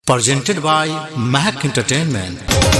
Presented by Mahak Entertainment.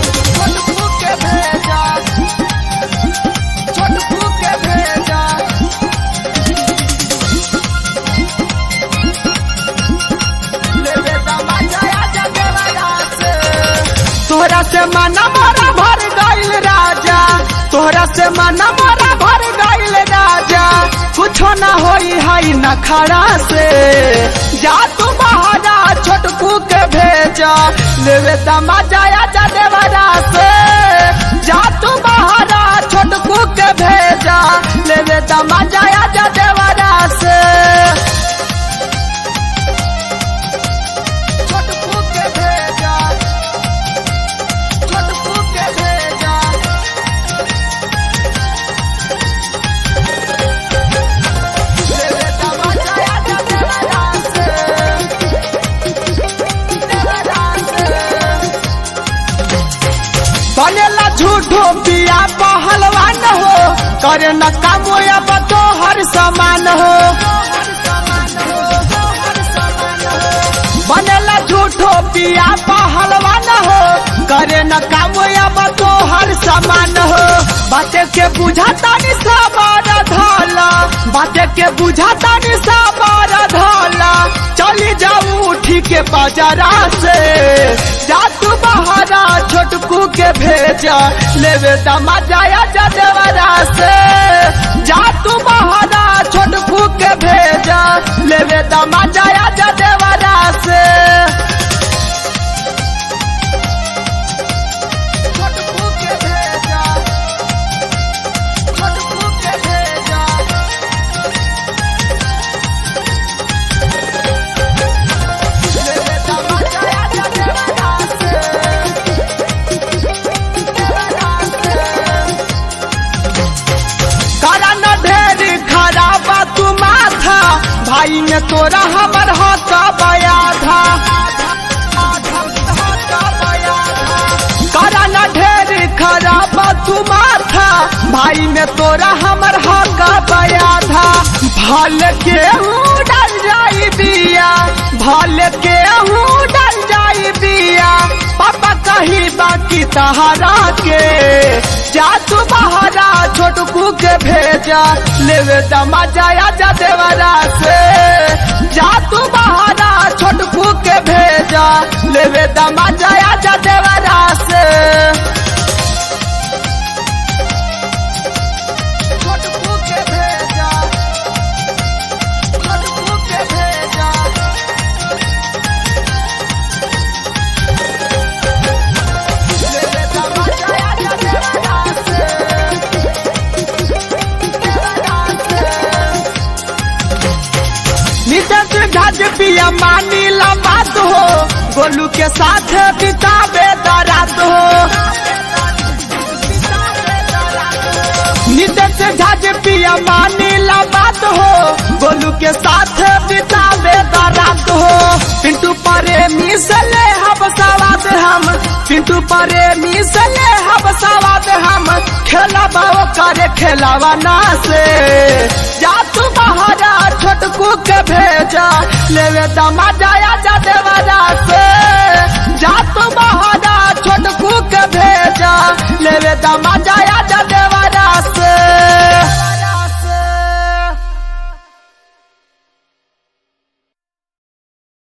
तोहरा से मना मारा भर गइल राजा, तोहरा से मना मारा भर गइल राजा, कुछो न होई हई न खड़ा से। जा तू बहारा छोटकू के भेजा, लेवे तमाजा जा देवरा से। जा तू बहारा छोटकू के भेजा, लेवे तमाजा जा देवरा से। छोटकू के भेजा, छोटकू के भेजा, लेवे तमाजा जा देवरा से, देवरा से। बनेला झूठो पिया पहलवान हो, करे न कामो अब तो हर समान हो। बनेला झूठो पिया पहलवान हो, करे न कामो अब तो हर समान हो। बातें के बुझाता नि सवार धाला, बातें के बुझाता नि सवार धाला। चली जाऊ उठी के बाजारा से। जा तू बहारा छोटकू के भेजा, लेवे तमाजा जा देवरा से। जा तू बहारा छोटकू के भेजा, लेवे तमाजा जा देवरा से। छोटकू के भेजा, छोटकू के भेजा, लेवे तमाजा जा देवरा से, देवरा से। करा न ढेर खराब तू माथा, भाई ने तोरा हमर हाथ बया था। करा न ढेर खराब तू माथा, भाई ने तोरा हमर हक बया था। भल के डल जाई दिया, भल के डल जाई दिया। पापा कही बाकी तहारा के। जा तू बहारा छोटकू के भेजा, लेवे तमाजा जा देवरा से। जा तू बहारा छोटकू के भेजा, लेवे तमाजा जा देवरा से। छोटकू के भेजा, छोटकू के भेजा, लेवे तमाजा जा देवरा से, देवरा से। नितेश घाट पिया मानी ला बात हो, गोलू के साथ बितावे रात हो। नितेश घाट पिया मानी ला बात हो, गोलू के साथ बितावे रात हो। पिंटू प्रेमी से ले हम सवाद हम, पिंटू प्रेमी से ले हम सवाद हम। खेलाबा करे खेलावा ना से। जा तू बहारा छोटकू के भेजा, लेवे तमाजा जा देवरा से।